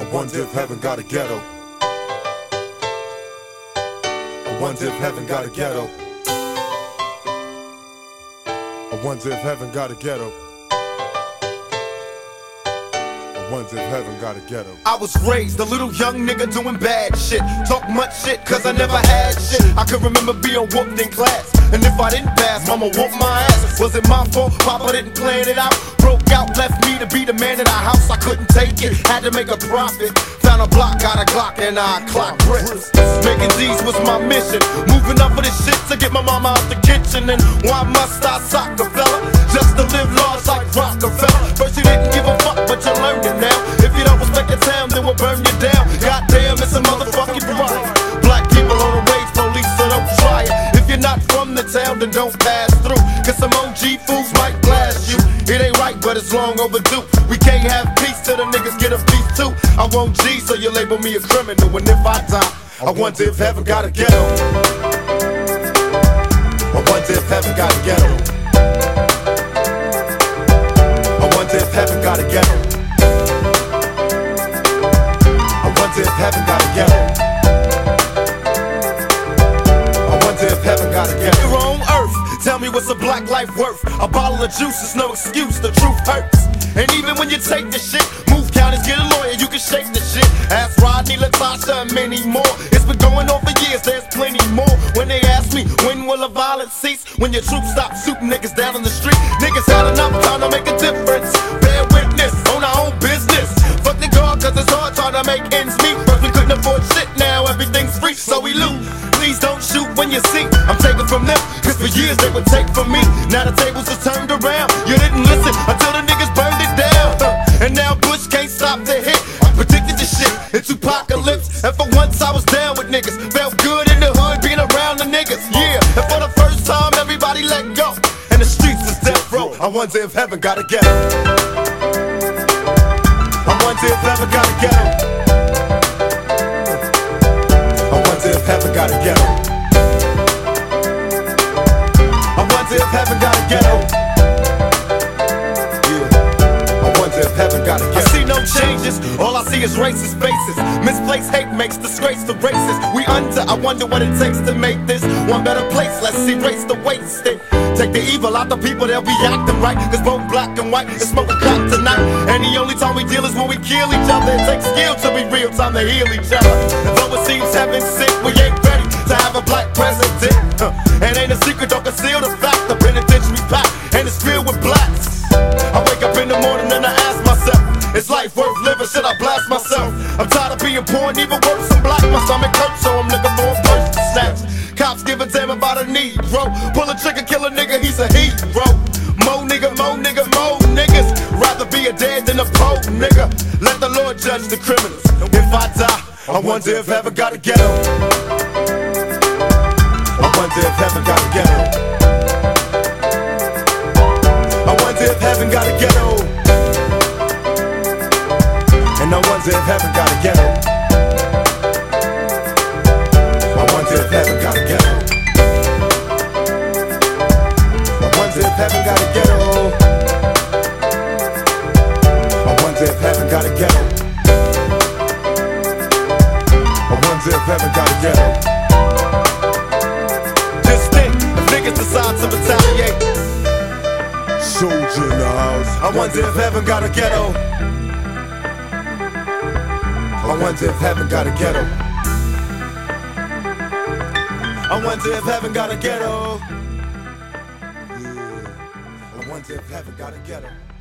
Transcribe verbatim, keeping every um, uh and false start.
wonder if heaven got a ghetto. I wonder if heaven got a ghetto. I wonder if heaven got a ghetto. I wonder if heaven got a ghetto. I was raised a little young nigga doing bad shit. Talk much shit cause I never had shit. I can remember being whooped in class, and if I didn't pass, mama whooped my ass. Was it my fault? Papa didn't plan it out. Broke out, left me to be the man in the house. I couldn't take it, had to make a profit. Found a block, got a Glock, and I clocked bricks. Making D's was my mission. Moving up for this shit to get my mama out the kitchen. And why must I sock a fella? Just to live large like Rockefeller. First you didn't give a fuck, but you learned it now. If you don't respect your town, then we'll burn you down. Goddamn, it's a motherfucking riot. Black people on the rage police, so don't try it. If you're not from the town, then don't pass through. Cause some O G fools might blast you. It ain't right, but it's long overdue. We can't have peace till the niggas get a piece too. I want G, so you label me a criminal. And if I die, I wonder if heaven got a ghetto. I wonder if heaven got a ghetto. I wonder if heaven got a ghetto. I wonder if heaven got a ghetto. I wonder if heaven got a ghetto. You're on earth, tell me what's a black life worth? A bottle of juice is no excuse, the truth hurts. And even when you take the shit, move counties, get a lawyer, you can shake the shit. Ask Rodney, Latasha, and many more. It's been going on for years, there's plenty more. When they ask me, when will the violence cease? When your troops stop shooting niggas down on the street. Niggas had enough time to make a difference. Bear witness, on our own business. Fuck the God, cause it's hard trying to make ends meet. First we couldn't afford shit, now everything's free, so we loot. Please don't shoot when you see I'm taking from them, cause for years they would take from me. Now the tables are turned around. You didn't listen until the niggas burned it down. And now Bush can't stop the hit. I predicted the shit, it's apocalypse. And for once I was down with niggas. Felt good in the hood being around the niggas. Yeah, and for the first time everybody let go. And the streets is death row. I wonder if heaven got a ghetto. I wonder if heaven got a ghetto. I wonder if heaven got a ghetto. I wonder if heaven got a ghetto. Heaven got a ghetto. I see no changes, all I see is racist faces. Misplaced hate makes disgrace to races. We under, I wonder what it takes to make this one better place. Let's erase the wasted. Take the evil out the people, they'll be acting right. Cause both black and white is smoking crack tonight. And the only time we deal is when we kill each other. It takes skill to be real, time to heal each other. Though it seems heaven's sick, we ain't ready to have a black president. Huh. And ain't a secret, don't conceal the fact. The penitentiary's packed and it's filled with blacks. I wake up in the morning and I ask myself, is life worth living? Should I blast myself? I'm tired of being poor and even worse, I'm black. My stomach hurts, so I'm looking for a person to snatch. Cops give a damn about a Negro. Pull a trigger, kill a nigga, he's a hero. Mo nigga, mo nigga, mo niggas. Rather be a dead than a poor nigga. Let the Lord judge the criminals. If I die, I wonder if heaven got a ghetto. I wonder if heaven got a ghetto. I wonder if heaven got a ghetto. And I wonder if heaven got a ghetto. I wonder if heaven got a ghetto. I wonder if heaven got a ghetto. I wonder if heaven got a ghetto. I wonder if heaven got a ghetto. Just think, if niggas decide to retaliate. Soldier in the house. I wonder if heaven got a ghetto. I wonder if heaven got a ghetto. I wonder if heaven got a ghetto. Yeah. I wonder if heaven got a ghetto.